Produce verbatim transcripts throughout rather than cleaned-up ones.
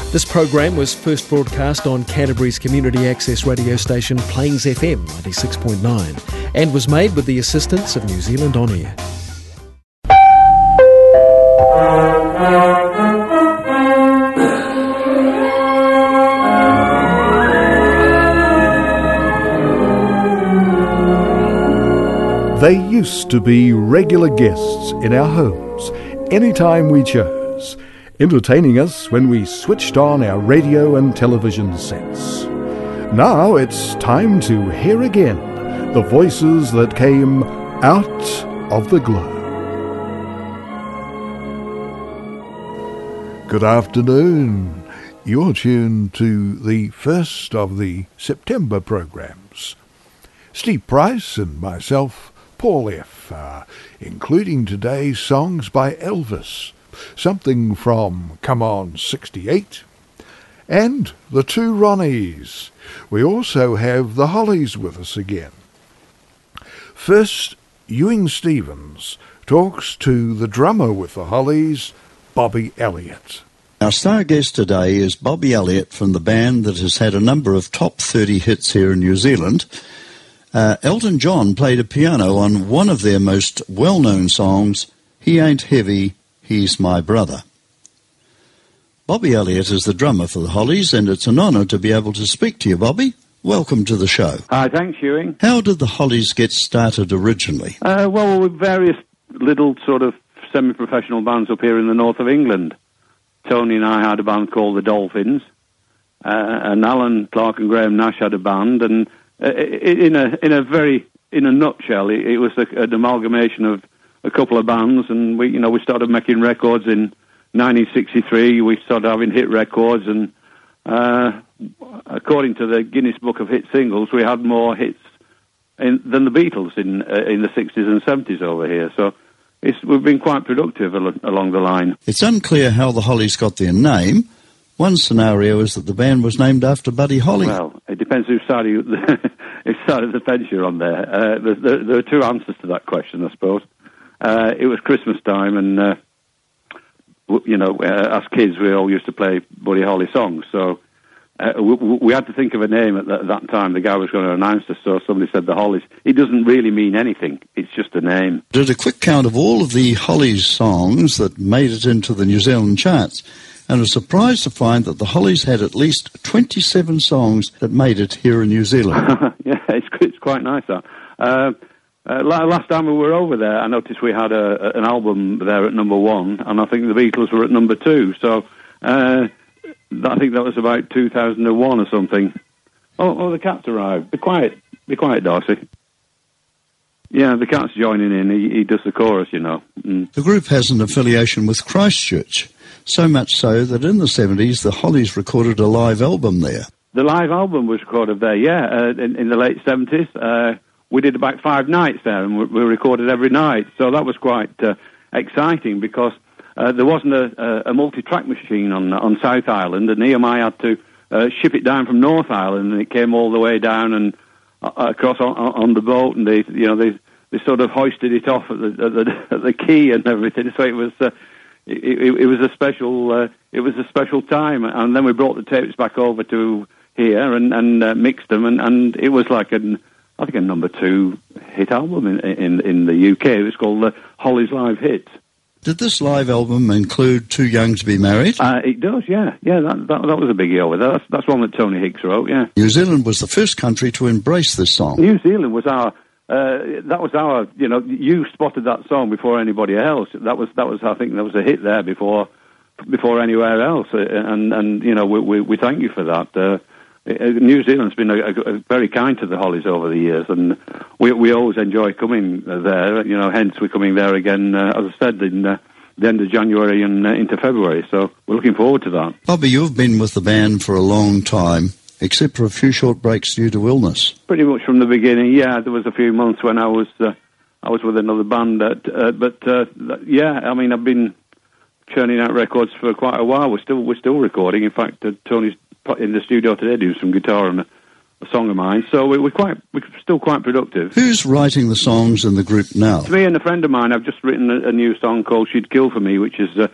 This program was first broadcast on Canterbury's community access radio station Plains F M ninety-six point nine and was made with the assistance of New Zealand On Air. They used to be regular guests in our homes anytime we chose, entertaining us when we switched on our radio and television sets. Now it's time to hear again the voices that came out of the glow. Good afternoon. You're tuned to the first of the September programs. Steve Price and myself, Paul F., uh, including today's songs by Elvis, something from Come On sixty-eight, and the Two Ronnies. We also have the Hollies with us again. First, Ewing Stevens talks to the drummer with the Hollies, Bobby Elliott. Our star guest today is Bobby Elliott from the band that has had a number of top thirty hits here in New Zealand. Uh, Elton John played a piano on one of their most well-known songs, He Ain't Heavy, He's My Brother. Bobby Elliott is the drummer for the Hollies, and it's an honour to be able to speak to you, Bobby. Welcome to the show. Hi, thanks, Ewing. How did the Hollies get started originally? Uh, well, with various little sort of semi-professional bands up here in the north of England. Tony and I had a band called the Dolphins, uh, and Alan Clark and Graham Nash had a band, and in a in a very in a nutshell, it, it was a, an amalgamation of a couple of bands, and we you know we started making records in nineteen sixty-three. We started having hit records, and uh, according to the Guinness Book of Hit Singles, we had more hits in, than the Beatles in uh, in the sixties and seventies over here. So it's, we've been quite productive al- along the line. It's unclear how the Hollies got their name. One scenario is that the band was named after Buddy Holly. Well, it depends whose side of the, whose side of the fence you're on there. Uh, there, there. There are two answers to that question, I suppose. Uh, it was Christmas time, and, uh, you know, uh, as kids, we all used to play Buddy Holly songs. So uh, we, we had to think of a name at that, that time. The guy was going to announce us, so somebody said the Hollies. It doesn't really mean anything. It's just a name. Did a quick count of all of the Hollies songs that made it into the New Zealand charts, and was surprised to find that the Hollies had at least twenty-seven songs that made it here in New Zealand. Yeah, it's, it's quite nice, that. Uh, uh, last time we were over there, I noticed we had a, an album there at number one, and I think the Beatles were at number two, so uh, I think that was about two thousand one or something. Oh, oh, the cat's arrived. Be quiet. Be quiet, Darcy. Yeah, the cat's joining in. He, he does the chorus, you know. Mm. The group has an affiliation with Christchurch. So much so that in the seventies, the Hollies recorded a live album there. The live album was recorded there, yeah, uh, in, in the late seventies. Uh, we did about five nights there, and we, we recorded every night. So that was quite uh, exciting because uh, there wasn't a, a multi-track machine on on South Island, and E M I had to uh, ship it down from North Island, and it came all the way down and uh, across on, on the boat, and they, you know, they they sort of hoisted it off at the at the, at the quay and everything. So it was. Uh, It, it, it was a special. Uh, it was a special time, and then we brought the tapes back over to here and, and uh, mixed them, and, and it was like an, I think a number two hit album in in, in the U K. It was called uh, Hollies Live Hits. Did this live album include Too Young to Be Married? Uh, it does, yeah, yeah. That, that that was a biggie over there. That's that's one that Tony Hicks wrote. Yeah. New Zealand was the first country to embrace this song. New Zealand was our. Uh, that was our, you know, you spotted that song before anybody else. That was, that was, I think, there was a hit there before, before anywhere else. Uh, and, and you know, we, we, we thank you for that. Uh, New Zealand's been a, a, a very kind to the Hollies over the years, and we, we always enjoy coming there. You know, hence we're coming there again, uh, as I said, in uh, the end of January and uh, into February. So we're looking forward to that. Bobby, you've been with the band for a long time, except for a few short breaks due to illness. Pretty much from the beginning, yeah. There was a few months when I was uh, I was with another band, that, uh, but uh, yeah, I mean, I've been churning out records for quite a while. We're still we're still recording. In fact, uh, Tony's in the studio today doing some guitar and a, a song of mine. So we, we're quite we're still quite productive. Who's writing the songs in the group now? It's me and a friend of mine. I've just written a, a new song called "She'd Kill for Me," which is uh,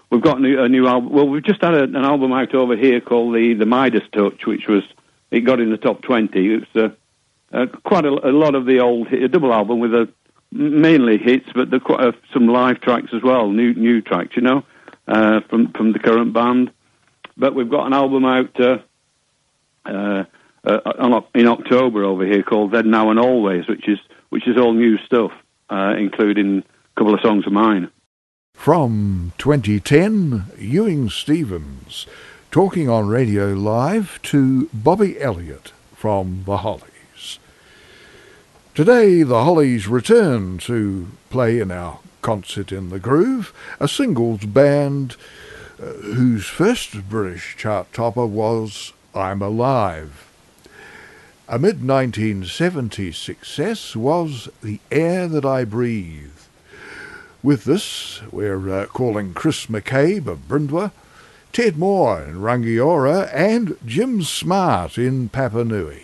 we've got a new, a new album. Well, we've just had a, an album out over here called the the Midas Touch, which was it got in the top twenty. It's uh, uh, quite a, a lot of the old a double album with a mainly hits, but there quite uh, some live tracks as well, new new tracks, you know, uh, from from the current band. But we've got an album out uh, uh, uh, in October over here called Then, Now and Always, which is which is all new stuff, uh, including a couple of songs of mine. From twenty ten, Ewing Stevens talking on Radio Live to Bobby Elliott from the Hollies. Today, the Hollies return to play in our Concert in the Groove, a singles band uh, whose first British chart topper was I'm Alive. A mid nineteen seventies success was The Air That I Breathe. With this, we're uh, calling Chris McCabe of Brindwa, Ted Moore in Rangiora, and Jim Smart in Papanui.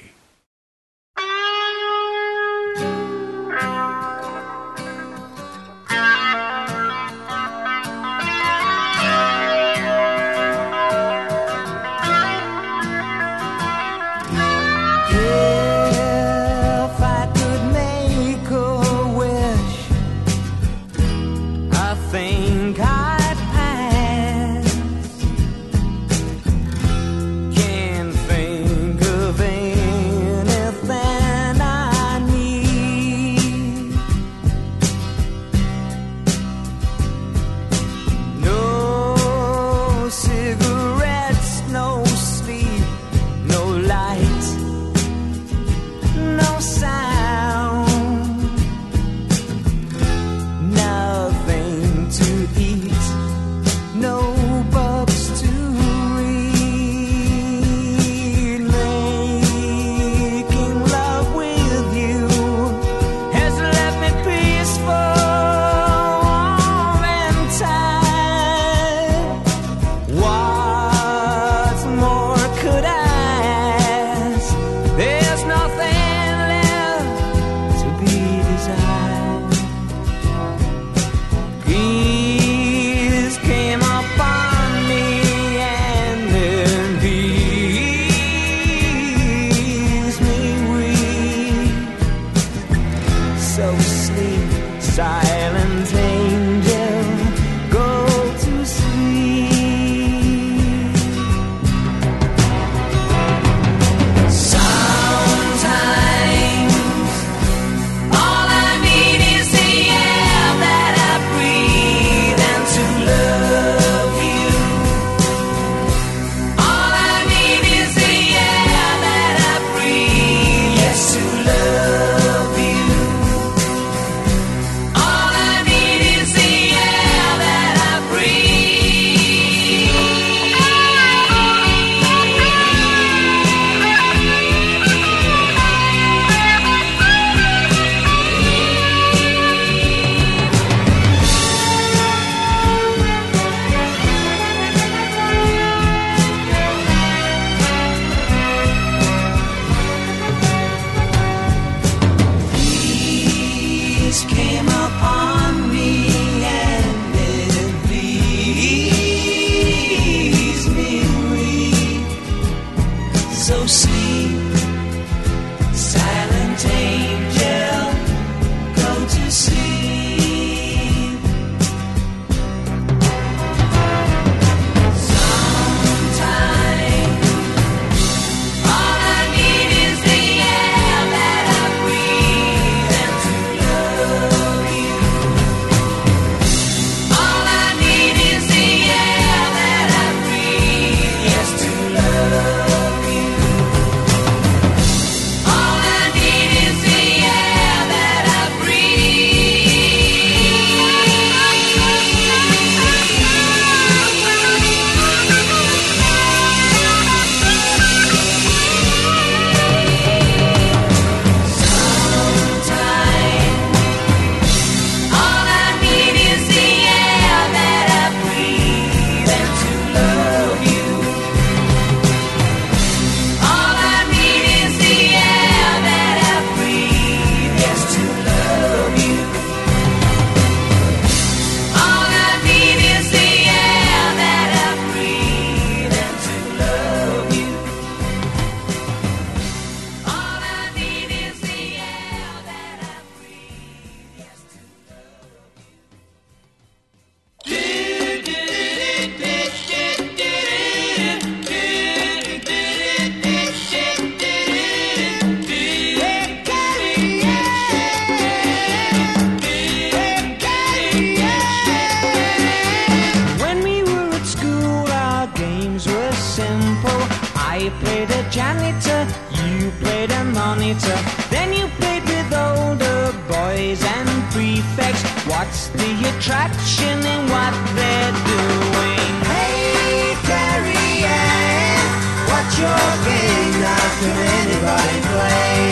simple. I played a janitor, you played a monitor. Then you played with older boys and prefects. What's the attraction in what they're doing? Hey, Carrie Ann, what's your game? Now can anybody play?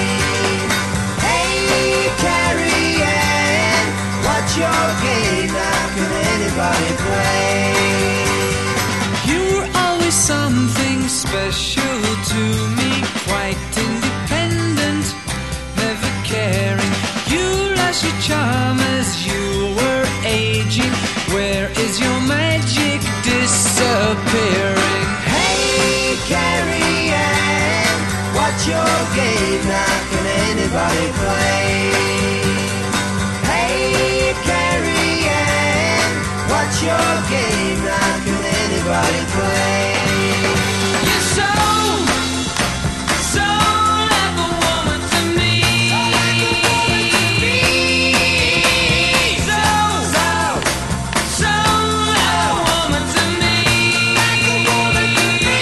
Hey, Carrie Ann, what's your game? Now can anybody play? You're always something special to me, quite independent, never caring. You lost your charm as you were aging. Where is your magic disappearing? Hey, Carrie Ann, what's your game? Now can anybody play? Hey, Carrie Ann, what's your game? Now can anybody play? You're so, so like a woman to me. So, so, so like a woman to me. Like a woman to me.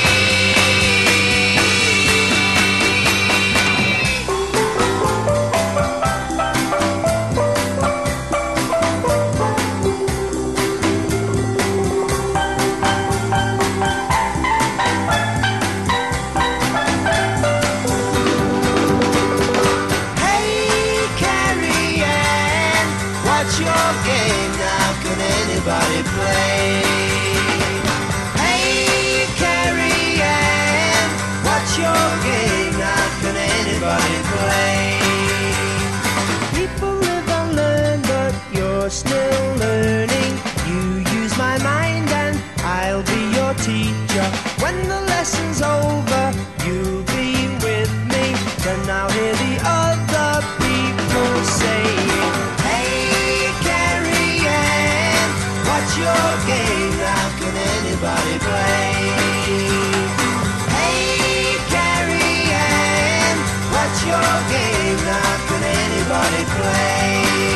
Hey, Carrie Ann, what's your game? Now can anybody play? Hey, Carrie Ann, what's your game? Now can anybody play? People live and learn, but you're still learning. You use my mind and I'll be your teacher. When the lesson's over, you'll be with me. Then I'll hear the other people saying, hey, Carrie Ann, what's your game? Now can anybody play? Hey, Carrie Ann, what's your game? Now can anybody play?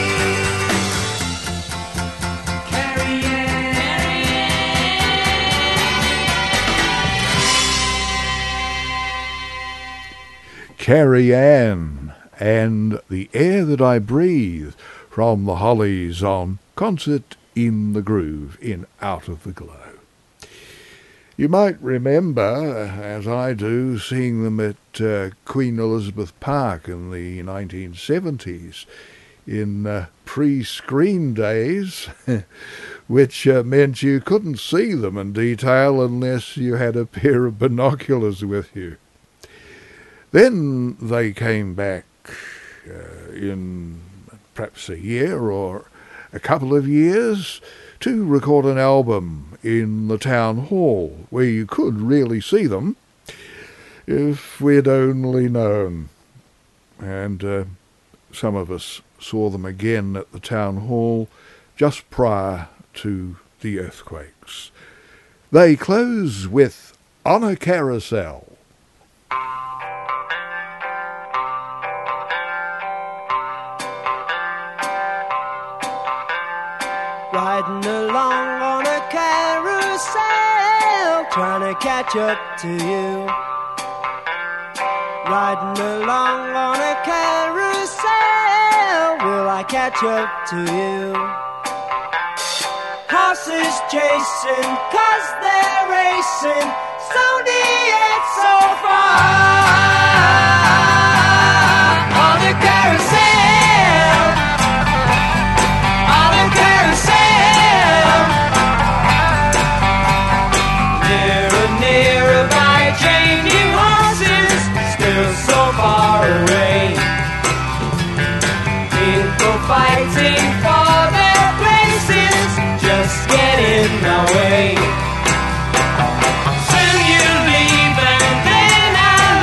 Carrie Ann, Carrie Ann and The Air That I Breathe from the Hollies on Concert in the Groove in Out of the Glow. You might remember, as I do, seeing them at uh, Queen Elizabeth Park in the nineteen seventies in uh, pre-screen days, which uh, meant you couldn't see them in detail unless you had a pair of binoculars with you. Then they came back uh, in perhaps a year or a couple of years to record an album in the town hall where you could really see them if we'd only known. And uh, some of us saw them again at the town hall just prior to the earthquakes. They close with On a Carousel. Riding along on a carousel, trying to catch up to you. Riding along on a carousel, will I catch up to you? Horses chasing, cause they're racing, so near, so far. On a carousel, on a carousel. Nearer, nearer by changing horses, still so far away. People fighting for their places, just get in the way. Soon you leave and then I'll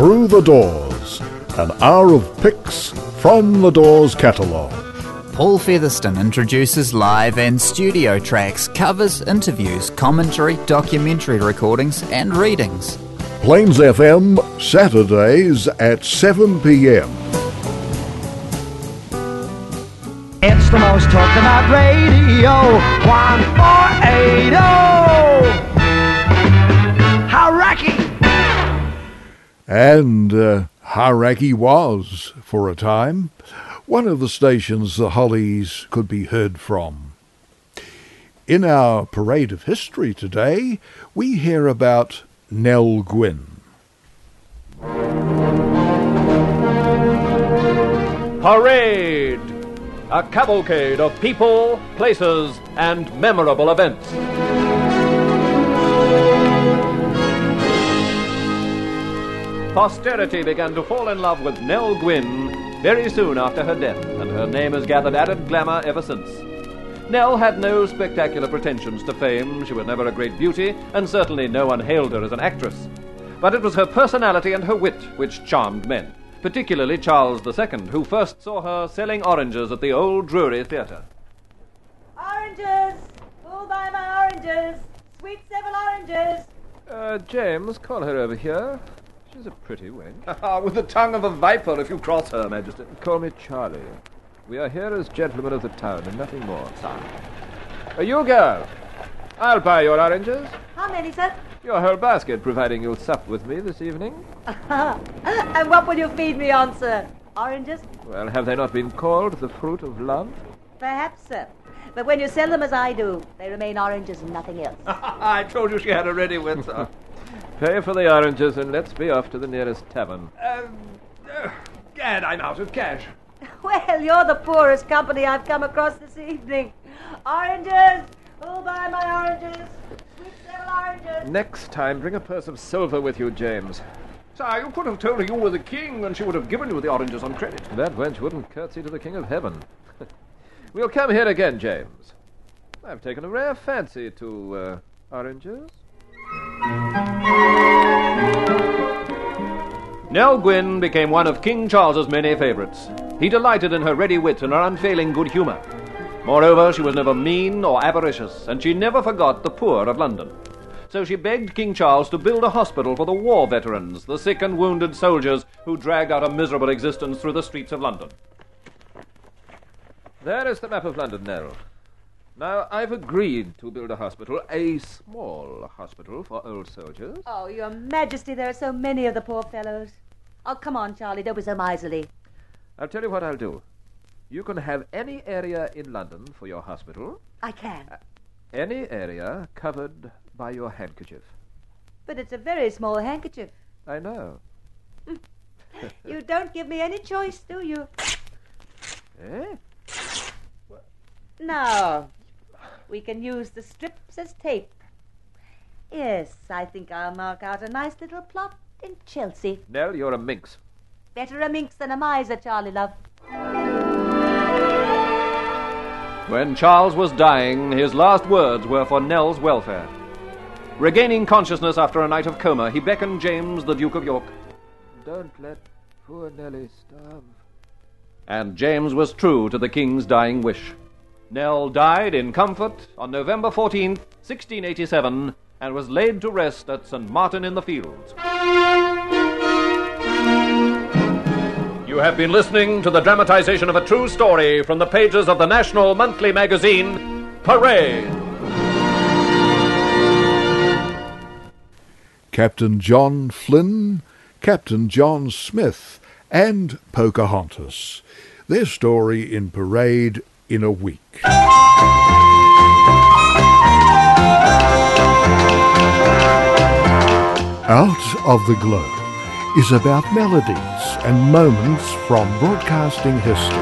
Through the Doors, an hour of picks from the Doors catalogue. Paul Featherston introduces live and studio tracks, covers, interviews, commentary, documentary recordings and readings. Plains F M, Saturdays at seven p.m. It's the most talked about radio, one four eight oh. Hauraki! And uh, Hauraki was, for a time, one of the stations the Hollies could be heard from. In our Parade of History today, we hear about Nell Gwyn. Parade! A cavalcade of people, places, and memorable events. Posterity began to fall in love with Nell Gwyn very soon after her death, and her name has gathered added glamour ever since. Nell had no spectacular pretensions to fame. She was never a great beauty, and certainly no one hailed her as an actress. But it was her personality and her wit which charmed men, particularly Charles the Second, who first saw her selling oranges at the Old Drury Theatre. Oranges! Who'll buy my oranges? Sweet seven oranges! Uh, James, call her over here. She's a pretty wench. With the tongue of a viper if you cross her, Majesty. Call me Charlie. We are here as gentlemen of the town and nothing more, sir. Uh, you girl, I'll buy your oranges. How many, sir? Your whole basket, providing you'll sup with me this evening. And what will you feed me on, sir? Oranges? Well, have they not been called the fruit of love? Perhaps, sir. But when you sell them as I do, they remain oranges and nothing else. I told you she had a ready wit, sir. Pay for the oranges and let's be off to the nearest tavern. Uh, uh, Gad, I'm out of cash. Well, you're the poorest company I've come across this evening. Oranges! Who'll buy my oranges? Sweet seven oranges! Next time, bring a purse of silver with you, James. Sir, you could have told her you were the king and she would have given you the oranges on credit. That wench wouldn't curtsy to the king of heaven. We'll come here again, James. I've taken a rare fancy to uh, oranges. Nell Gwyn became one of King Charles's many favorites. He delighted in her ready wit and her unfailing good humor. Moreover, she was never mean or avaricious, and she never forgot the poor of London. So she begged King Charles to build a hospital for the war veterans, the sick and wounded soldiers who dragged out a miserable existence through the streets of London. There is the map of London, Nell. Now, I've agreed to build a hospital, a small hospital for old soldiers. Oh, Your Majesty, there are so many of the poor fellows. Oh, come on, Charlie, don't be so miserly. I'll tell you what I'll do. You can have any area in London for your hospital. I can. Uh, any area covered by your handkerchief. But it's a very small handkerchief. I know. You don't give me any choice, do you? Eh? No. We can use the strips as tape. Yes, I think I'll mark out a nice little plot in Chelsea. Nell, you're a minx. Better a minx than a miser, Charlie, love. When Charles was dying, his last words were for Nell's welfare. Regaining consciousness after a night of coma, he beckoned James, the Duke of York. Don't let poor Nellie starve. And James was true to the king's dying wish. Nell died in comfort on November fourteenth, sixteen eighty-seven, and was laid to rest at Saint Martin-in-the-Fields. You have been listening to the dramatization of a true story from the pages of the national monthly magazine, Parade. Captain John Flynn, Captain John Smith, and Pocahontas. Their story in Parade in a week. Out of the Glow is about melodies and moments from broadcasting history.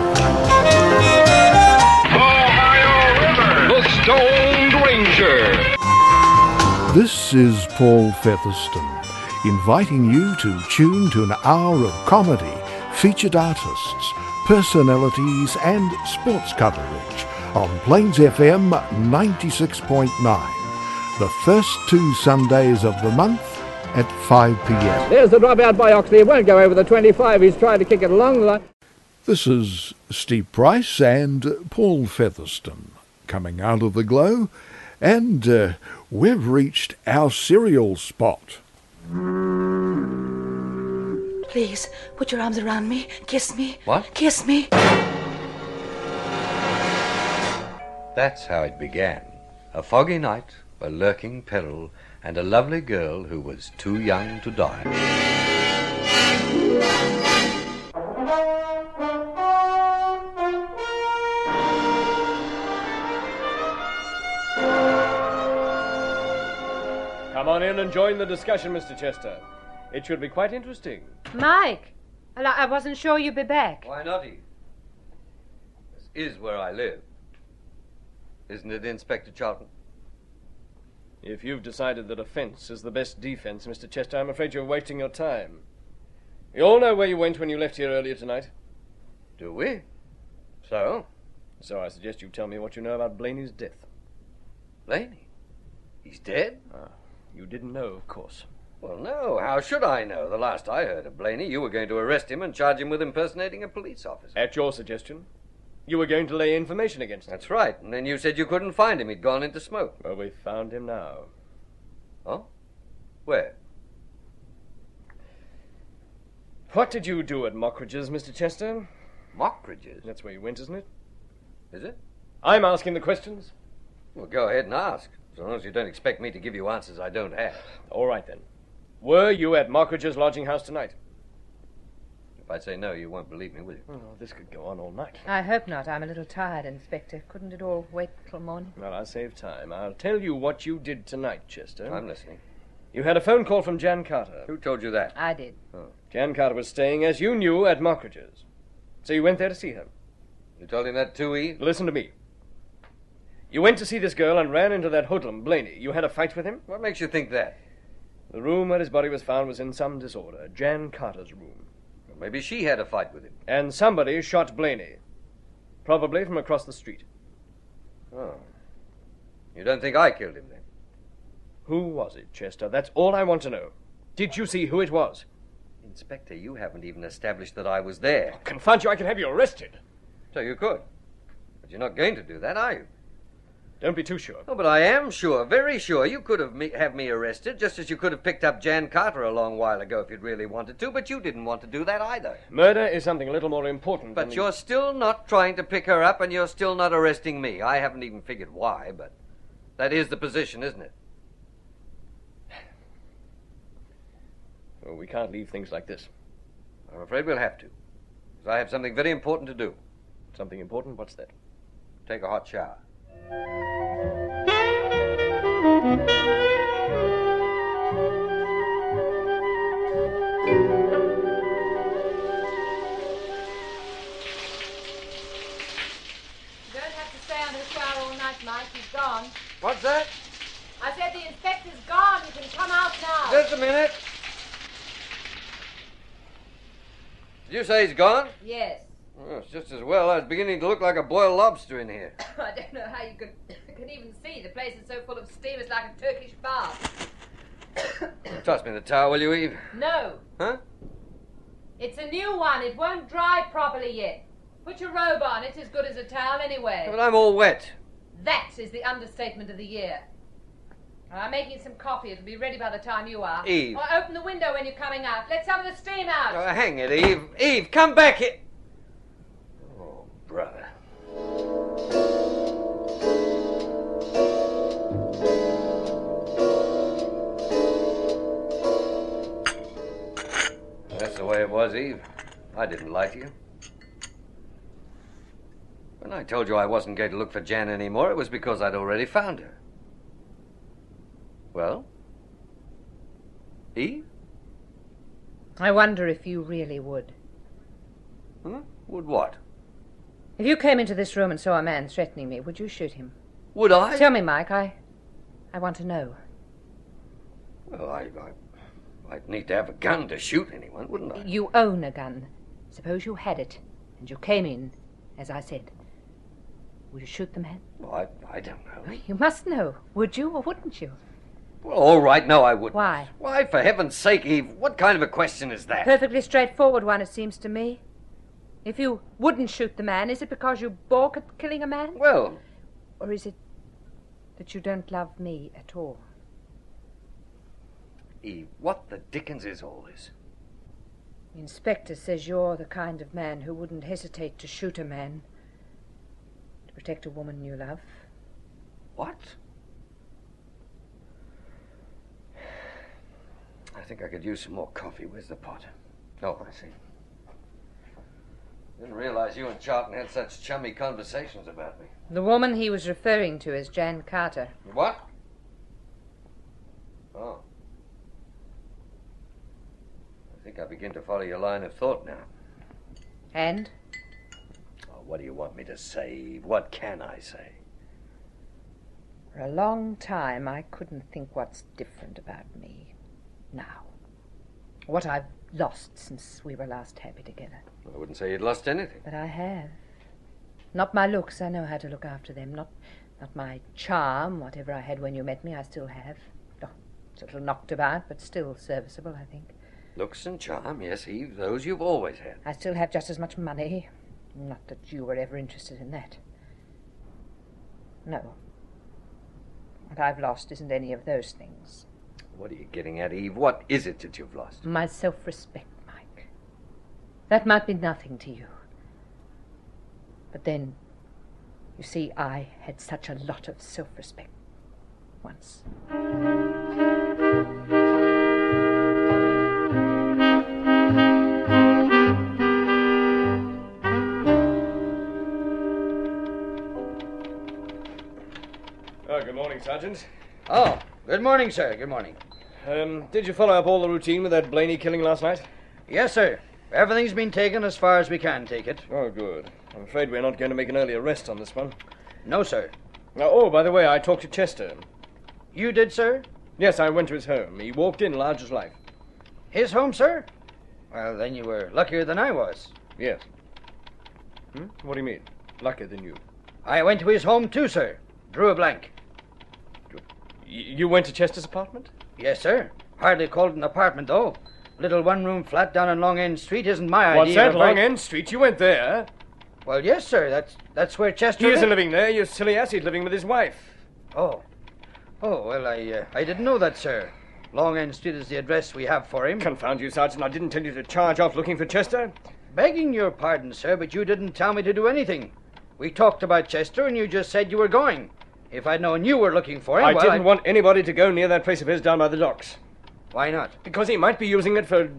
Ohio River, the Stoned Ranger. This is Paul Featherston, inviting you to tune to an hour of comedy, featured artists, personalities and sports coverage on Plains F M ninety-six point nine, the first two Sundays of the month at five p.m. There's the drop out by Oxley. It won't go over the twenty-five. He's tried to kick it along the line. This is Steve Price and Paul Featherston coming out of the Glow, and uh, we've reached our cereal spot. Please, put your arms around me. Kiss me. What? Kiss me. That's how it began. A foggy night, a lurking peril, and a lovely girl who was too young to die. Come on in and join the discussion, Mister Chester. It should be quite interesting. Mike, I I wasn't sure you'd be back. Why not, Eve? This is where I live. Isn't it, Inspector Charlton? If you've decided that offence is the best defence, Mister Chester, I'm afraid you're wasting your time. We all know where you went when you left here earlier tonight. Do we? So? So I suggest you tell me what you know about Blaney's death. Blaney? He's dead? Ah, you didn't know, of course. Well, no. How should I know? The last I heard of Blaney, you were going to arrest him and charge him with impersonating a police officer. At your suggestion. You were going to lay information against him. That's right. And then you said you couldn't find him. He'd gone into smoke. Well, we've found him now. Oh? Where? What did you do at Mockridge's, Mister Chester? Mockridge's? That's where you went, isn't it? Is it? I'm asking the questions. Well, go ahead and ask. As long as you don't expect me to give you answers I don't have. All right, then. Were you at Mockridge's lodging house tonight? If I say no, you won't believe me, will you? Oh, this could go on all night. I hope not. I'm a little tired, Inspector. Couldn't it all wait till morning? Well, I'll save time. I'll tell you what you did tonight, Chester. I'm listening. You had a phone call from Jan Carter. Who told you that? I did. Oh. Jan Carter was staying, as you knew, at Mockridge's. So you went there to see her. You told him that too, Eve? Listen to me. You went to see this girl and ran into that hoodlum, Blaney. You had a fight with him? What makes you think that? The room where his body was found was in some disorder. Jan Carter's room. Well, maybe she had a fight with him. And somebody shot Blaney. Probably from across the street. Oh. You don't think I killed him, then? Who was it, Chester? That's all I want to know. Did you see who it was? Inspector, you haven't even established that I was there. Oh, confound you, I could have you arrested. So you could. But you're not going to do that, are you? Don't be too sure. Oh, but I am sure, very sure. You could have me, have me arrested, just as you could have picked up Jan Carter a long while ago if you'd really wanted to, but you didn't want to do that either. Murder is something a little more important But than... you're still not trying to pick her up, and you're still not arresting me. I haven't even figured why, but that is the position, isn't it? Oh, we can't leave things like this. I'm afraid we'll have to, because I have something very important to do. Something important? What's that? Take a hot shower. Mike, he's gone. What's that? I said the inspector's gone. You can come out now. Just a minute. Did you say he's gone? Yes. Oh, it's just as well. I was beginning to look like a boiled lobster in here. I don't know how you could, could even see. The place is so full of steam it's like a Turkish bath. Toss me the towel, will you, Eve? No. Huh? It's a new one. It won't dry properly yet. Put your robe on. It's as good as a towel anyway. But I'm all wet. That is the understatement of the year. I'm making some coffee. It'll be ready by the time you are. Eve. Or open the window when you're coming out. Let some of the steam out. Oh, hang it, Eve. Eve, come back here. Oh, brother. That's the way it was, Eve. I didn't lie to you. When I told you I wasn't going to look for Jan anymore, it was because I'd already found her. Well? Eve? I wonder if you really would. Hmm? Would what? If you came into this room and saw a man threatening me, would you shoot him? Would I? Tell me, Mike. I... I want to know. Well, I... I I'd need to have a gun to shoot anyone, wouldn't I? You own a gun. Suppose you had it, and you came in, as I said. Would you shoot the man? Well, I, I don't know. You must know. Would you or wouldn't you? Well, all right, no, I wouldn't. Why? Why, for heaven's sake, Eve, what kind of a question is that? Perfectly straightforward one, it seems to me. If you wouldn't shoot the man, is it because you balk at killing a man? Well... Or is it that you don't love me at all? Eve, what the dickens is all this? The inspector says you're the kind of man who wouldn't hesitate to shoot a man to protect a woman you love. What? I think I could use some more coffee. Where's the pot? Oh, I see. Didn't realize you and Charlton had such chummy conversations about me. The woman he was referring to is Jan Carter. What? Oh. I think I begin to follow your line of thought now. And? Oh, what do you want me to say? What can I say? For a long time, I couldn't think what's different about me now. What I've lost since we were last happy together. I wouldn't say you'd lost anything. But I have. Not my looks, I know how to look after them. Not not my charm, whatever I had when you met me, I still have. Oh, it's a little knocked about, but still serviceable, I think. Looks and charm, yes, Eve, those you've always had. I still have just as much money. Not that you were ever interested in that. No. What I've lost isn't any of those things. What are you getting at, Eve? What is it that you've lost? My self-respect, Mike. That might be nothing to you. But then, you see, I had such a lot of self-respect once. Oh, good morning, Sergeant. Oh, good morning, sir. Good morning. Um, did you follow up all the routine with that Blaney killing last night? Yes, sir. Everything's been taken as far as we can take it. Oh, good. I'm afraid we're not going to make an early arrest on this one. No, sir. Now, oh, by the way, I talked to Chester. You did, sir? Yes, I went to his home. He walked in large as life. His home, sir? Well, then you were luckier than I was. Yes. Hmm? What do you mean? Luckier than you? I went to his home, too, sir. Drew a blank. You went to Chester's apartment? Yes, sir. Hardly called it an apartment, though. Little one-room flat down on Long End Street isn't my What's idea. What's that, Long End Street? You went there? Well, yes, sir. That's that's where Chester... He isn't living there, you silly ass. He's living with his wife. Oh. Oh, well, I uh, I didn't know that, sir. Long End Street is the address we have for him. Confound you, Sergeant. I didn't tell you to charge off looking for Chester. Begging your pardon, sir, but you didn't tell me to do anything. We talked about Chester, and you just said you were going. If I'd known you were looking for him, I well, didn't I'd... want anybody to go near that place of his down by the docks. Why not? Because he might be using it for...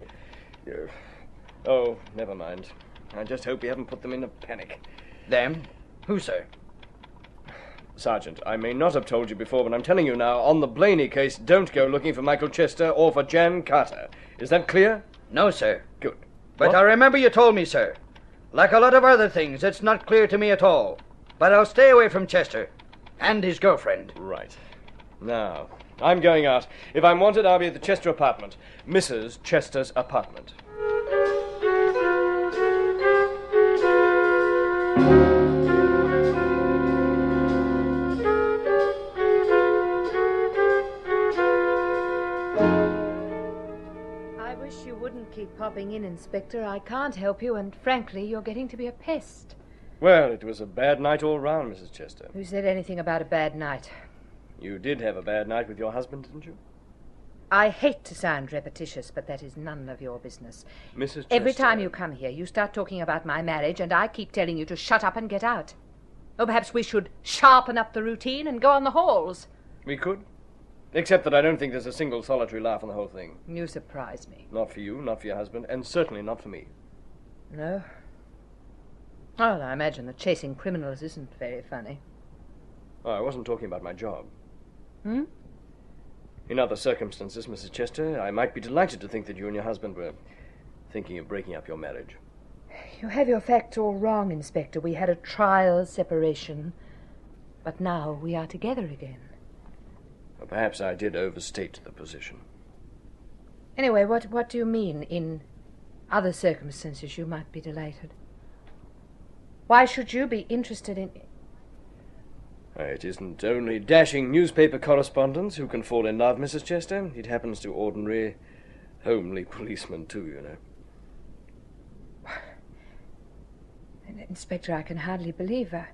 Oh, never mind. I just hope we haven't put them in a panic. Them? Who, sir? Sergeant, I may not have told you before, but I'm telling you now, on the Blaney case, don't go looking for Michael Chester or for Jan Carter. Is that clear? No, sir. Good. But What? I remember you told me, sir. Like a lot of other things, it's not clear to me at all. But I'll stay away from Chester. And his girlfriend. Right. Now, I'm going out. If I'm wanted, I'll be at the Chester apartment. Missus Chester's apartment. I wish you wouldn't keep popping in, Inspector. I can't help you, and frankly, you're getting to be a pest. Well, it was a bad night all round, Missus Chester. Who said anything about a bad night? You did have a bad night with your husband, didn't you? I hate to sound repetitious, but that is none of your business. Missus Every Chester- time you come here, you start talking about my marriage, and I keep telling you to shut up and get out. Oh, perhaps we should sharpen up the routine and go on the halls. We could. Except that I don't think there's a single solitary laugh in the whole thing. You surprise me. Not for you, not for your husband, and certainly not for me. No? Well, I imagine that chasing criminals isn't very funny. Oh, I wasn't talking about my job. Hmm? In other circumstances, Missus Chester, I might be delighted to think that you and your husband were thinking of breaking up your marriage. You have your facts all wrong, Inspector. We had a trial separation, but now we are together again. Well, perhaps I did overstate the position. Anyway, what, what do you mean, in other circumstances you might be delighted? Why should you be interested in... It isn't only dashing newspaper correspondents who can fall in love, Missus Chester. It happens to ordinary, homely policemen, too, you know. Inspector, I can hardly believe I...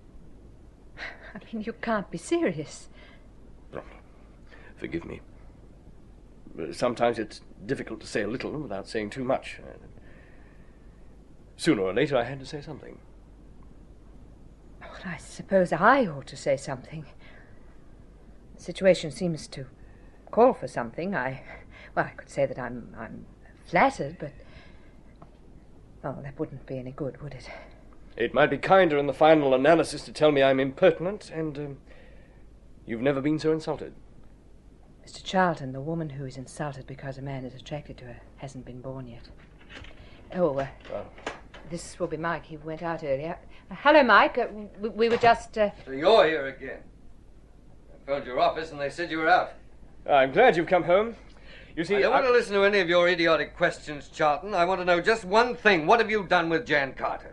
I mean, you can't be serious. Oh, forgive me. Sometimes it's difficult to say a little without saying too much. Sooner or later I had to say something. Well, I suppose I ought to say something. The situation seems to call for something. I... Well, I could say that I'm... I'm flattered, but... Oh, that wouldn't be any good, would it? It might be kinder in the final analysis to tell me I'm impertinent, and um, you've never been so insulted. Mister Charlton, the woman who is insulted because a man is attracted to her hasn't been born yet. Oh, uh, well. This will be Mike. He went out earlier. Uh, hello, Mike. Uh, we, we were just... Uh... So you're here again. I phoned your office and they said you were out. I'm glad you've come home. You see, I don't I... want to listen to any of your idiotic questions, Charlton. I want to know just one thing. What have you done with Jan Carter?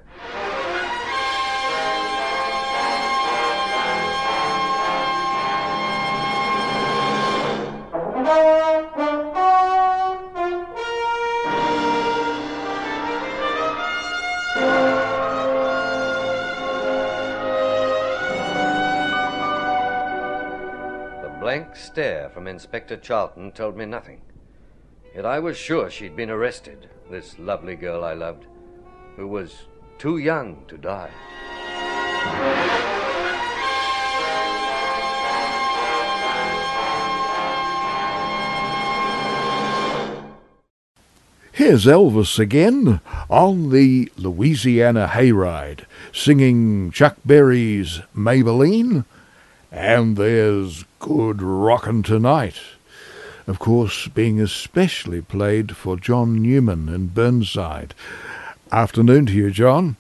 The blank stare from Inspector Charlton told me nothing. Yet I was sure she'd been arrested, this lovely girl I loved, who was too young to die. Here's Elvis again on the Louisiana Hayride, singing Chuck Berry's Maybelline, and there's Good Rockin' Tonight, of course being especially played for John Newman in Burnside. Afternoon to you, John.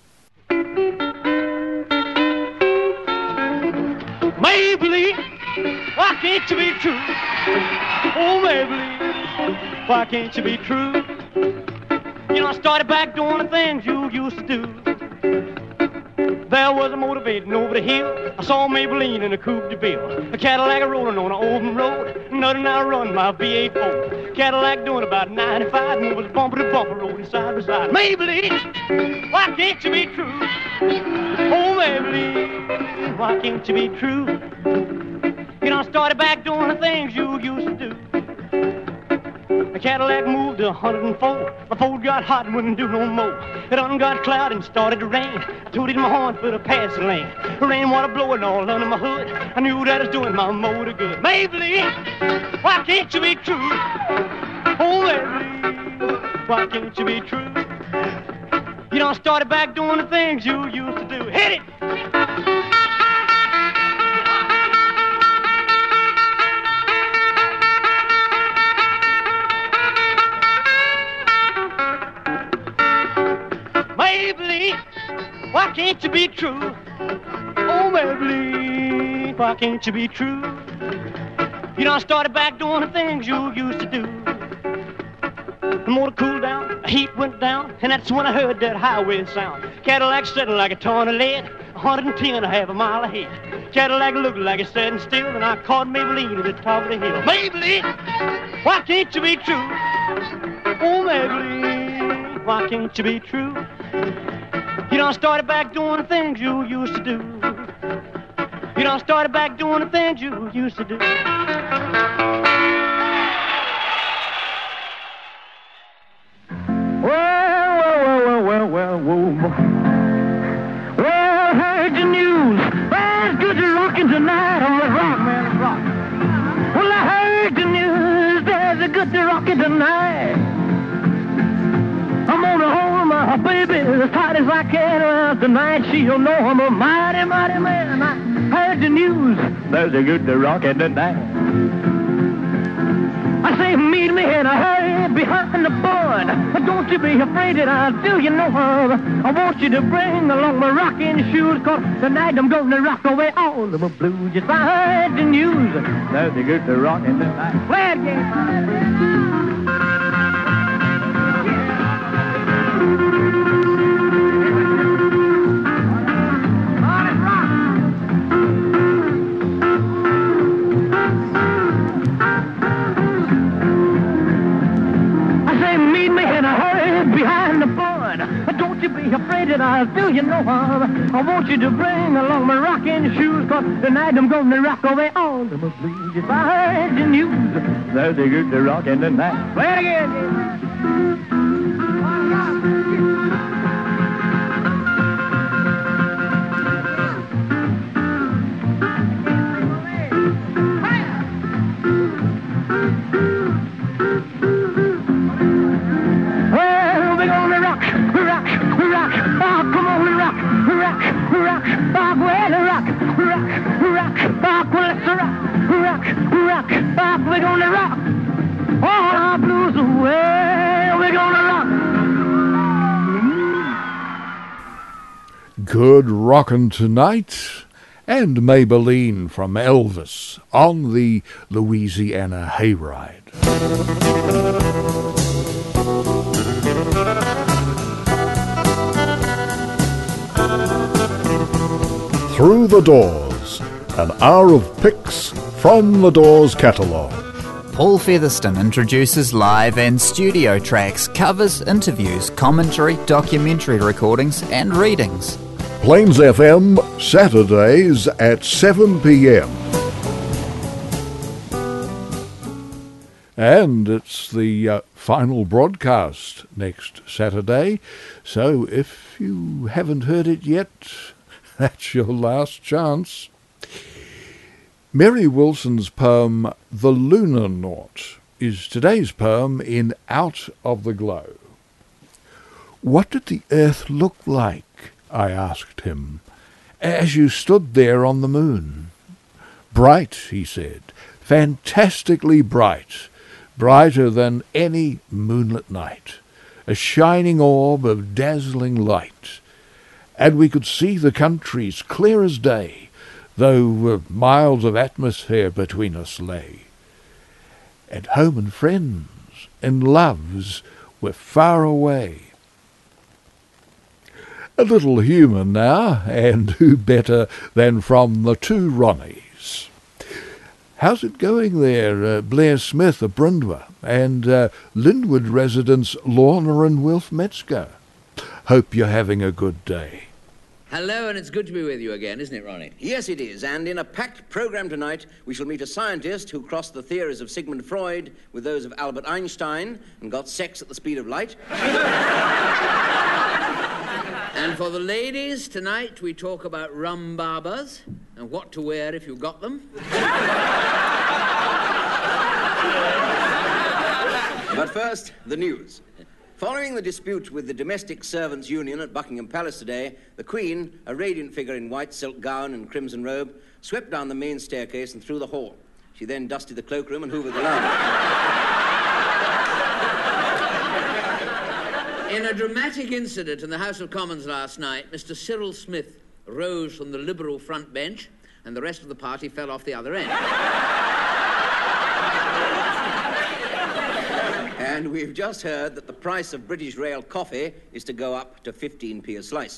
Maybelline, why can't you be true? Oh, Maybelline, why can't you be true? You know, I started back doing the things you used to do. There was a motivating over the hill. I saw Maybelline in a Coupe de Ville. A Cadillac rolling on an open road. Nothing I run my V eight four. Cadillac doing about ninety-five. And it was bumper to bumper rolling side by side. Maybelline, why can't you be true? Oh, Maybelline, why can't you be true? You know, I started back doing the things you used to do. The Cadillac moved to one hundred four. My Ford got hot and wouldn't do no more. It done got cloudy and started to rain. I tooted my horn for the passing lane. Rainwater blowing all under my hood. I knew that I was doing my motor good. Maybelline, why can't you be true? Oh, Maybelline, why can't you be true? You know, I started back doing the things you used to do. Hit it! Maybelline, why can't you be true? Oh, Maybelline, why can't you be true? You know, I started back doing the things you used to do. The motor cooled down, the heat went down, and that's when I heard that highway sound. Cadillac sitting like a ton of lead, one hundred ten, a half a mile ahead. Cadillac looked like it's standing still, and I caught Maybelline at the top of the hill. Maybelline, why can't you be true? Oh, Maybelline, why can't you be true? You know, I started back doing the things you used to do. You know, I started back doing the things you used to do. Well, well, well, well, well, whoa. Well, I heard the news. Well, it's good to rockin' tonight on the rock, man, it's rock. Well, I heard the news. There's a good to rockin' tonight. I'm gonna hold my baby as tight as I can around tonight. She'll know I'm a mighty, mighty man. I heard the news. There's a good to rockin' tonight. I say meet me in a hurry behind the barn. Don't you be afraid that I'll do you no harm. I want you to bring along my rocking shoes, 'cause tonight I'm gonna rock away all of my blues. Yes, I heard the news. There's a good to rockin' tonight. Glad game. I'll do you no harm. I want you to bring along my rocking shoes, 'cause tonight I'm gonna rock away all the blues. If I heard the news, there's a good rockin' tonight. Play it again. We're gonna rock all our blues away. We're gonna rock. Good rockin' tonight. And Maybelline from Elvis on the Louisiana Hayride. Through the Doors, an hour of picks from the Doors catalogue. Paul Featherston introduces live and studio tracks, covers, interviews, commentary, documentary recordings and readings. Plains F M, Saturdays at seven p.m. And it's the uh, final broadcast next Saturday, so if you haven't heard it yet, that's your last chance. Mary Wilson's poem, The Lunar Naut, is today's poem in Out of the Glow. What did the earth look like, I asked him, as you stood there on the moon? Bright, he said, fantastically bright, brighter than any moonlit night, a shining orb of dazzling light. And we could see the countries clear as day, though miles of atmosphere between us lay. And home and friends and loves were far away. A little humour now, and who better than from the two Ronnies? How's it going there, uh, Blair Smith of Brindwa, and uh, Linwood residents Lorna and Wilf Metzger? Hope you're having a good day. Hello, and it's good to be with you again, isn't it, Ronnie? Yes, it is, and in a packed programme tonight, we shall meet a scientist who crossed the theories of Sigmund Freud with those of Albert Einstein and got sex at the speed of light. And for the ladies, tonight we talk about rum barbers and what to wear if you got them. But first, the news. Following the dispute with the Domestic Servants' Union at Buckingham Palace today, the Queen, a radiant figure in white silk gown and crimson robe, swept down the main staircase and through the hall. She then dusted the cloakroom and hoovered the lounge. In a dramatic incident in the House of Commons last night, Mister Cyril Smith rose from the Liberal front bench and the rest of the party fell off the other end. And we've just heard that the price of British Rail coffee is to go up to fifteen p a slice.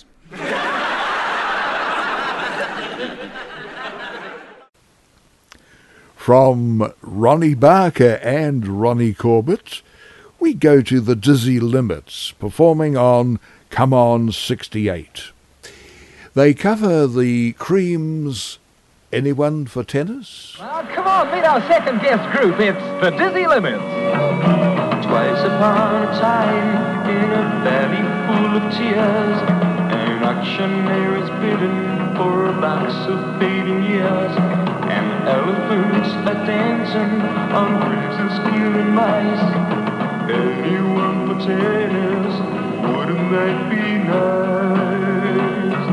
From Ronnie Barker and Ronnie Corbett, we go to the Dizzy Limits, performing on Come On sixty-eight. They cover the Cream's Anyone for Tennis? Well, come on, meet our second guest group. It's the Dizzy Limits. Twice upon a time, in a valley full of tears, an auctioneer is bidding for a box of fading years, and elephants are dancing on breezes clearing mice. Anyone for tennis, wouldn't that be nice?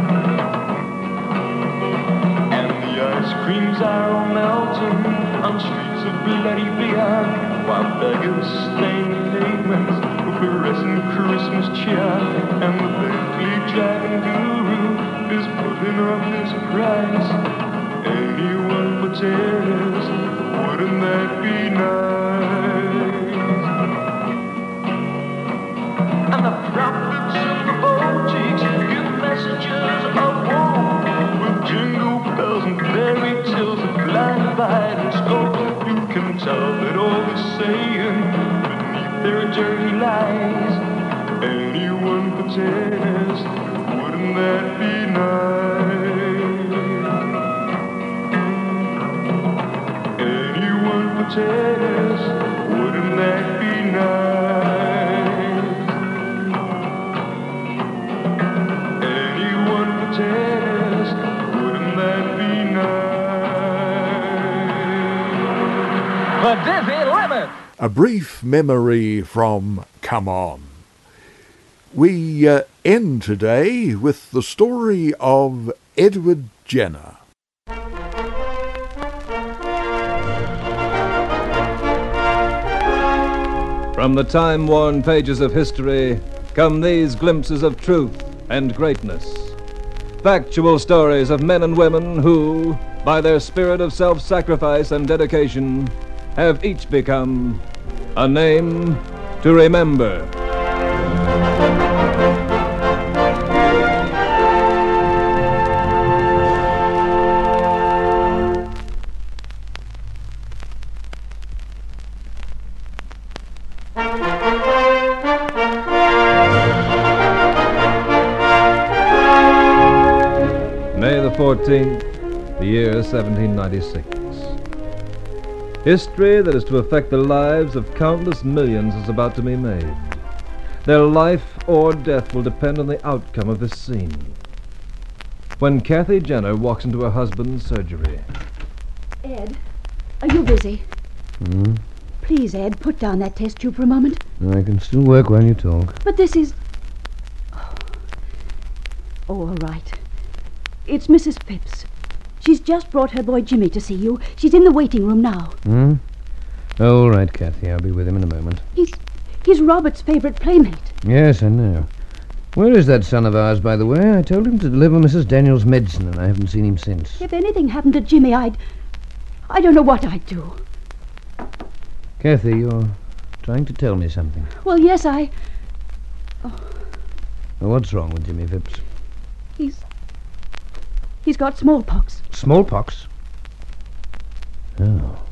And the ice creams are all melting on streets of bloody beer, while beggars stain the pavements with caressing Christmas cheer, and the Bentley driving guru is putting up his price. Anyone for tennis, wouldn't that be nice? And the prophets of the vortex give messages of woe, with jingle bells and fairy tales that blindify and scope. You can tell that all the saying beneath their dirty lies. Anyone for tennis, potatoes, wouldn't that be nice? Anyone potatoes, wouldn't that be nice? The Dizzy Limit. A brief memory from Come On. We uh, end today with the story of Edward Jenner. From the time-worn pages of history come these glimpses of truth and greatness. Factual stories of men and women who, by their spirit of self-sacrifice and dedication, have each become a name to remember. May the fourteenth, the year seventeen ninety-six. History that is to affect the lives of countless millions is about to be made. Their life or death will depend on the outcome of this scene. When Kathy Jenner walks into her husband's surgery. Ed, are you busy? Hmm? Please, Ed, put down that test tube for a moment. I can still work while you talk. But this is... Oh, all right. It's Missus Phipps. She's just brought her boy Jimmy to see you. She's in the waiting room now. Hmm? All right, Kathy. I'll be with him in a moment. He's he's Robert's favourite playmate. Yes, I know. Where is that son of ours, by the way? I told him to deliver Missus Daniels' medicine, and I haven't seen him since. If anything happened to Jimmy, I'd... I don't know what I'd do. Kathy, you're trying to tell me something. Well, yes, I... Well, what's wrong with Jimmy Phipps? He's... He's got smallpox. Smallpox? Oh.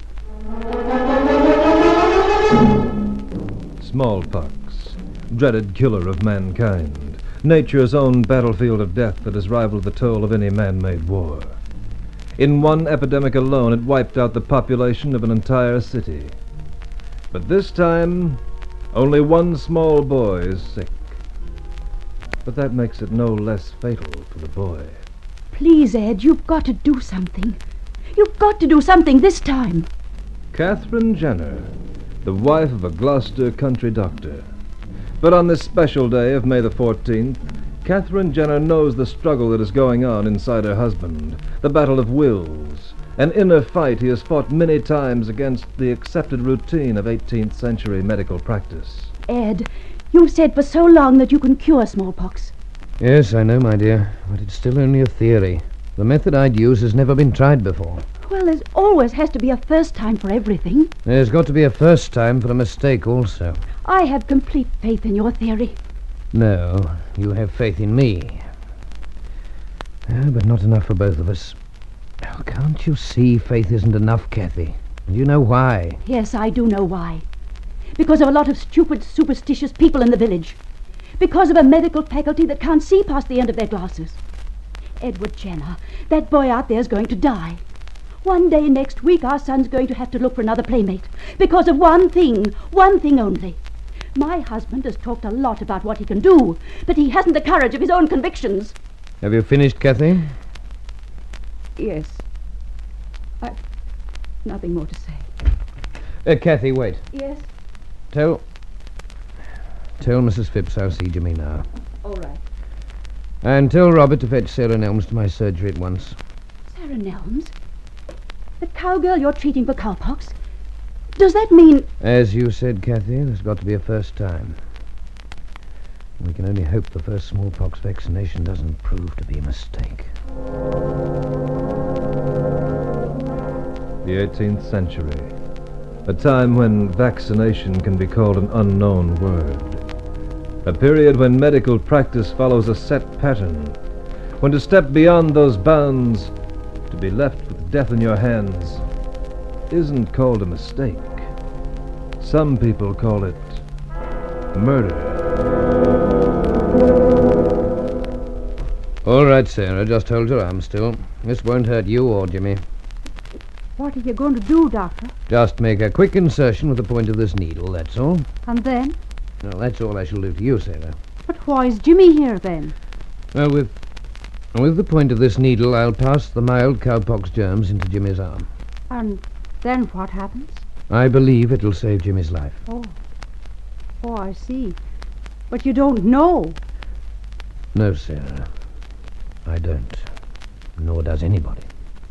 Smallpox, dreaded killer of mankind. Nature's own battlefield of death that has rivaled the toll of any man-made war. In one epidemic alone, it wiped out the population of an entire city. But this time, only one small boy is sick. But that makes it no less fatal for the boy. Please, Ed, you've got to do something. You've got to do something this time. Catherine Jenner, the wife of a Gloucester country doctor. But on this special day of May the fourteenth, Catherine Jenner knows the struggle that is going on inside her husband, the battle of wills, an inner fight he has fought many times against the accepted routine of eighteenth century medical practice. Ed, you've said for so long that you can cure smallpox. Yes, I know, my dear, but it's still only a theory. The method I'd use has never been tried before. Well, there always has to be a first time for everything. There's got to be a first time for a mistake also. I have complete faith in your theory. No, you have faith in me. Ah, but not enough for both of us. Oh, can't you see faith isn't enough, Kathy? And you know why. Yes, I do know why. Because of a lot of stupid, superstitious people in the village. Because of a medical faculty that can't see past the end of their glasses. Edward Jenner, that boy out there's going to die. One day next week, our son's going to have to look for another playmate. Because of one thing, one thing only. My husband has talked a lot about what he can do, but he hasn't the courage of his own convictions. Have you finished, Kathy? Yes. I've nothing more to say. Uh, Kathy, wait. Yes? Tell... Tell Missus Phipps I'll see Jimmy now. All right. And tell Robert to fetch Sarah Nelms to my surgery at once. Sarah Nelms? The cowgirl you're treating for cowpox? Does that mean... As you said, Kathy, there's got to be a first time. We can only hope the first smallpox vaccination doesn't prove to be a mistake. The eighteenth century. A time when vaccination can be called an unknown word. A period when medical practice follows a set pattern. When to step beyond those bounds, to be left with death in your hands, isn't called a mistake. Some people call it murder. All right, Sarah, just hold your arm still. This won't hurt you or Jimmy. What are you going to do, Doctor? Just make a quick insertion with the point of this needle, that's all. And then? Well, that's all I shall do to you, Sarah. But why is Jimmy here, then? Well, with, with the point of this needle, I'll pass the mild cowpox germs into Jimmy's arm. And then what happens? I believe it'll save Jimmy's life. Oh. Oh, I see. But you don't know. No, Sarah. I don't. Nor does anybody.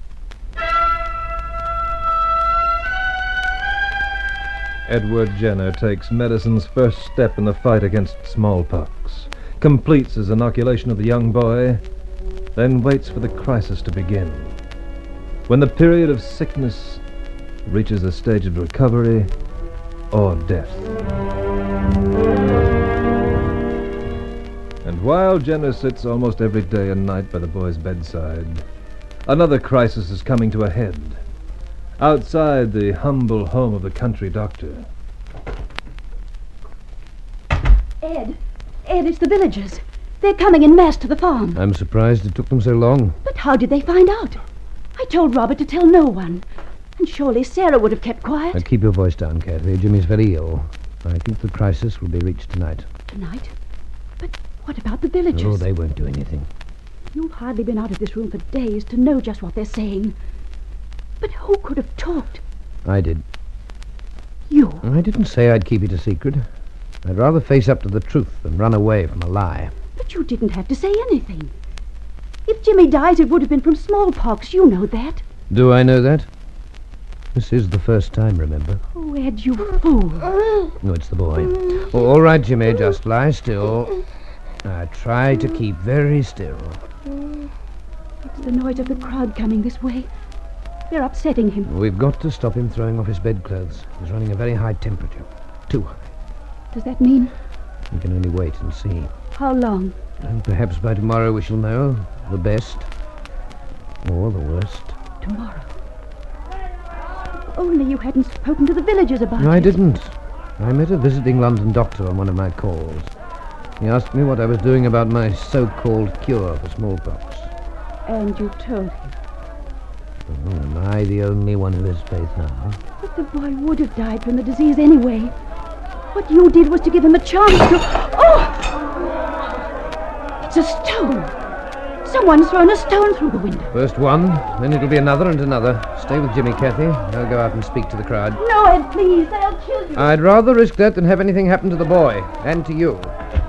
Edward Jenner takes medicine's first step in the fight against smallpox, completes his inoculation of the young boy, then waits for the crisis to begin. When the period of sickness reaches a stage of recovery or death. And while Jenner sits almost every day and night by the boy's bedside, another crisis is coming to a head. Outside the humble home of the country doctor. Ed, Ed, it's the villagers. They're coming en masse to the farm. I'm surprised it took them so long. But how did they find out? I told Robert to tell no one. And surely Sarah would have kept quiet. Now keep your voice down, Kathy. Jimmy's very ill. I think the crisis will be reached tonight. Tonight? But what about the villagers? Oh, they won't do anything. You've hardly been out of this room for days to know just what they're saying. But who could have talked? I did. You? I didn't say I'd keep it a secret. I'd rather face up to the truth than run away from a lie. But you didn't have to say anything. If Jimmy dies, it would have been from smallpox. You know that. Do I know that? This is the first time, remember? Oh, Ed, you fool. No, it's the boy. Oh, all right, Jimmy, just lie still. Now, try to keep very still. It's the noise of the crowd coming this way. They're upsetting him. We've got to stop him throwing off his bedclothes. He's running a very high temperature. Too high. Does that mean? We can only wait and see. How long? And perhaps by tomorrow we shall know the best or the worst. Tomorrow. If only you hadn't spoken to the villagers about No, it. I didn't. I met a visiting London doctor on one of my calls. He asked me what I was doing about my so-called cure for smallpox. And you told him. Oh, am I the only one who has faith now? But the boy would have died from the disease anyway. What you did was to give him a chance to... Oh! It's a stone. Someone's thrown a stone through the window. First one, then it'll be another and another. Stay with Jimmy, Kathy. I'll go out and speak to the crowd. No, Ed, please. They'll kill you. I'd rather risk that than have anything happen to the boy. And to you.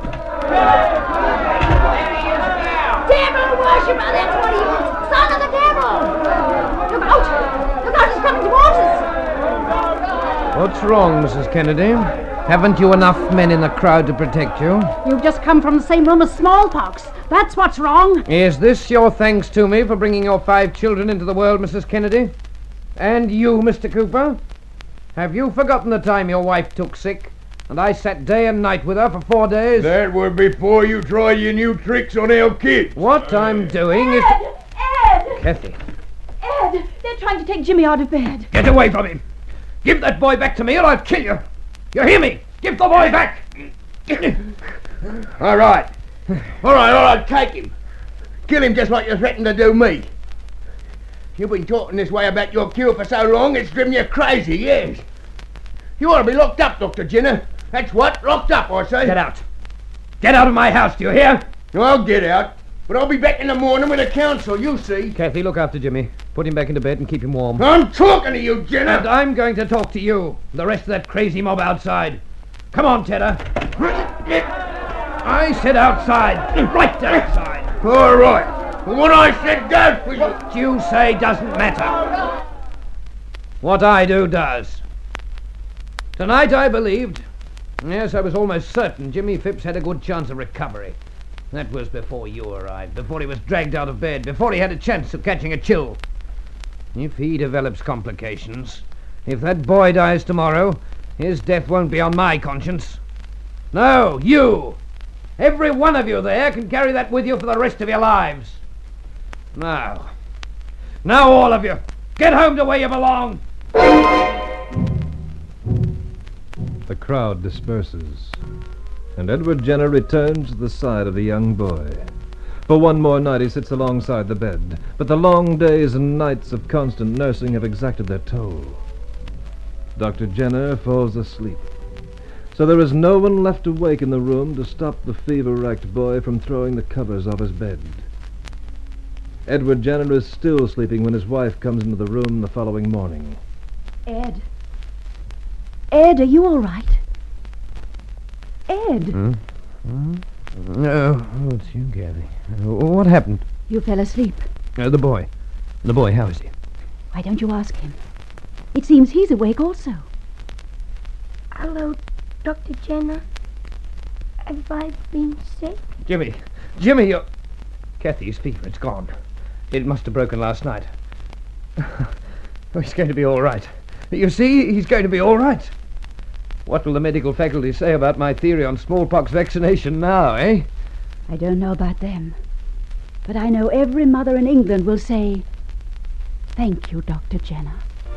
Devil worshipper, that's what he is. Son of the devil. Look out. Look out, he's coming towards us. What's wrong, Missus Kennedy? Haven't you enough men in the crowd to protect you? You've just come from the same room as smallpox. That's what's wrong. Is this your thanks to me for bringing your five children into the world, Missus Kennedy? And you, Mister Cooper? Have you forgotten the time your wife took sick, and I sat day and night with her for four days? That was before you tried your new tricks on our kids. What I'm doing Ed, is... Ed! Kathy. Ed! They're trying to take Jimmy out of bed. Get away from him! Give that boy back to me or I'll kill you! You hear me? Give the boy back! All right. All right, all right, take him. Kill him just like you threatened to do me. You've been talking this way about your cure for so long, it's driven you crazy, yes. You ought to be locked up, Doctor Jenner. That's what, locked up, I say. Get out. Get out of my house, do you hear? I'll get out, but I'll be back in the morning with the council, you see. Kathy, look after Jimmy. Put him back into bed and keep him warm. I'm talking to you, Jenner. And I'm going to talk to you, the rest of that crazy mob outside. Come on, Tedder. I said outside. Right outside. All right. What I said goes for you. What you say doesn't matter. What I do does. Tonight I believed, yes, I was almost certain Jimmy Phipps had a good chance of recovery. That was before you arrived, before he was dragged out of bed, before he had a chance of catching a chill. If he develops complications, if that boy dies tomorrow, his death won't be on my conscience. No, you! Every one of you there can carry that with you for the rest of your lives. Now, now all of you, get home to where you belong! The crowd disperses, and Edward Jenner returns to the side of the young boy. For one more night he sits alongside the bed, but the long days and nights of constant nursing have exacted their toll. Doctor Jenner falls asleep, so there is no one left awake in the room to stop the fever-racked boy from throwing the covers off his bed. Edward Jenner is still sleeping when his wife comes into the room the following morning. Ed. Ed, are you all right? Ed. Hmm? Hmm? Oh, oh, it's you, Kathy. Uh, what happened? You fell asleep. Uh, the boy. The boy, how is he? Why don't you ask him? It seems he's awake also. Hello, Doctor Jenner. Have I been sick? Jimmy. Jimmy, you're... Kathy's fever, it's gone. It must have broken last night. Oh, he's going to be all right. You see, he's going to be all right. What will the medical faculty say about my theory on smallpox vaccination now, eh? I don't know about them. But I know every mother in England will say, thank you, Doctor Jenner.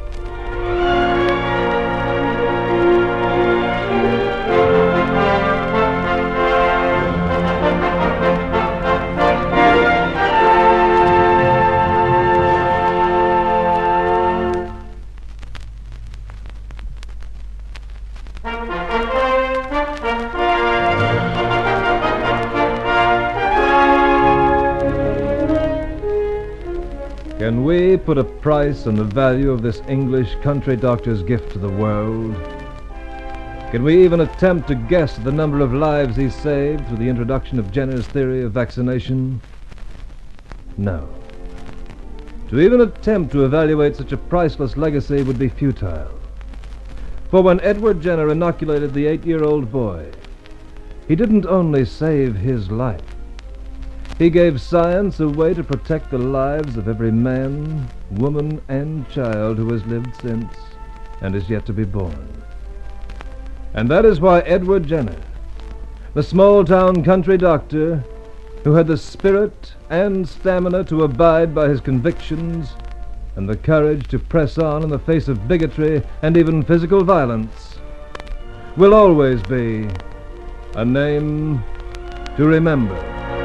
Can we put a price on the value of this English country doctor's gift to the world? Can we even attempt to guess the number of lives he saved through the introduction of Jenner's theory of vaccination? No. To even attempt to evaluate such a priceless legacy would be futile. For when Edward Jenner inoculated the eight-year-old boy, he didn't only save his life. He gave science a way to protect the lives of every man, woman, and child who has lived since and is yet to be born. And that is why Edward Jenner, the small-town country doctor who had the spirit and stamina to abide by his convictions and the courage to press on in the face of bigotry and even physical violence, will always be a name to remember.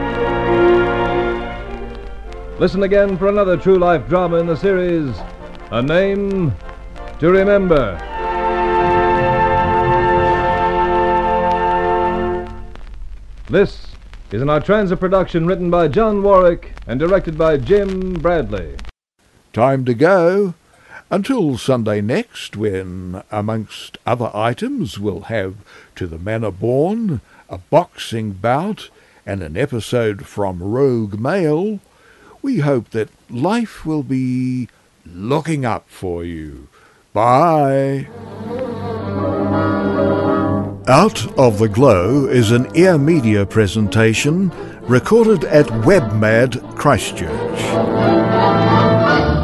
Listen again for another true life drama in the series, A Name to Remember. This is an Artranza production written by John Warwick and directed by Jim Bradley. Time to go. Until Sunday next, when, amongst other items, we'll have To the Manor Born, a boxing bout, and an episode from Rogue Mail, we hope that life will be looking up for you. Bye. Out of the Glow is an Ear Media presentation recorded at WebMad Christchurch.